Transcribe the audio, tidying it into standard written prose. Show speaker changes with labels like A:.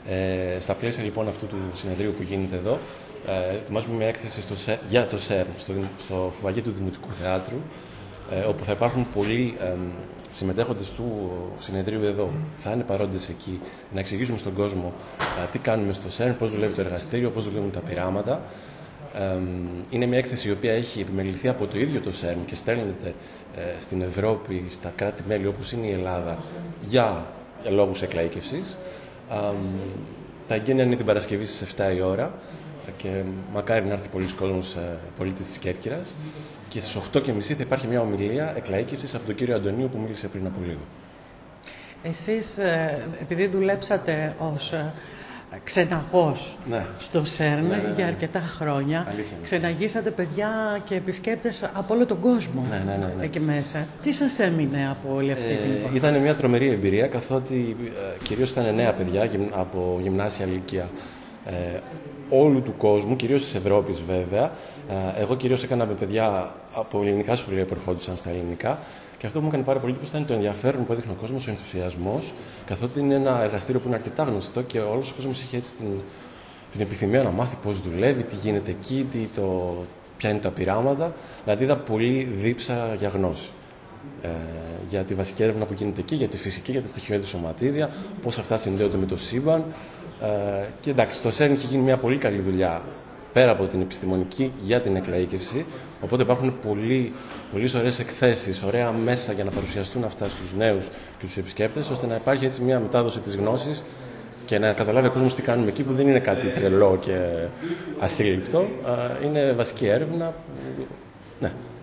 A: Στα πλαίσια λοιπόν αυτού του συνεδρίου που γίνεται εδώ, ετοιμάζουμε μια έκθεση για το ΣΕΡΜ, στο φουβαγείο του Δημοτικού Θεάτρου, όπου θα υπάρχουν πολλοί συμμετέχοντες του συνεδρίου εδώ. Θα είναι παρόντες εκεί να εξηγήσουμε στον κόσμο τι κάνουμε στο ΣΕΡΜ, πώς δουλεύει το εργαστήριο, πώς δουλεύουν τα πειράματα. Είναι μια έκθεση η οποία έχει επιμεληθεί από το ίδιο το ΣΕΡΜ και στέλνεται στην Ευρώπη, στα κράτη-μέλη όπως είναι η Ελλάδα, για λόγους εκλαΐκευσης. Τα εγγένεια είναι την Παρασκευή στις 7 η ώρα και μακάρι να έρθει πολλοί κόσμος πολίτης της Κέρκυρας. Και στις 8.30 θα υπάρχει μια ομιλία εκλαΐκευσης από τον κύριο Αντωνίου που μίλησε πριν από λίγο.
B: Εσείς, επειδή δουλέψατε ως ξεναγός στο ΣΕΡΝ για αρκετά χρόνια, ξεναγήσατε παιδιά και επισκέπτες από όλο τον κόσμο εκεί μέσα. Τι σας έμεινε από όλη αυτή την υπόθεση?
A: Ήταν μια τρομερή εμπειρία, καθότι κυρίως ήταν νέα παιδιά από γυμνάσια ηλικία όλου του κόσμου, κυρίως της Ευρώπης βέβαια. Εγώ κυρίως έκανα με παιδιά από ελληνικά σχολεία που ερχόντουσαν στα ελληνικά. Και αυτό που μου έκανε πάρα πολύ ήταν το ενδιαφέρον που έδειχνε ο κόσμος, ο ενθουσιασμός, καθότι είναι ένα εργαστήριο που είναι αρκετά γνωστό και όλος ο κόσμος είχε έτσι την επιθυμία να μάθει πώς δουλεύει, τι γίνεται εκεί, ποια είναι τα πειράματα. Δηλαδή είδα πολύ δίψα για γνώση. Για τη βασική έρευνα που γίνεται εκεί, για τη φυσική, για τα στοιχειώδη σωματίδια, πώς αυτά συνδέονται με το σύμπαν. Και εντάξει, στο ΣΕΡΝ έχει γίνει μια πολύ καλή δουλειά πέρα από την επιστημονική για την εκλαΐκευση. Οπότε υπάρχουν πολύ ωραίες εκθέσεις, ωραία μέσα για να παρουσιαστούν αυτά στους νέους και τους επισκέπτες, ώστε να υπάρχει έτσι μια μετάδοση της γνώσης και να καταλάβει ο κόσμος τι κάνουμε εκεί, που δεν είναι κάτι τρελό και ασύλληπτο. Είναι βασική έρευνα. Ναι.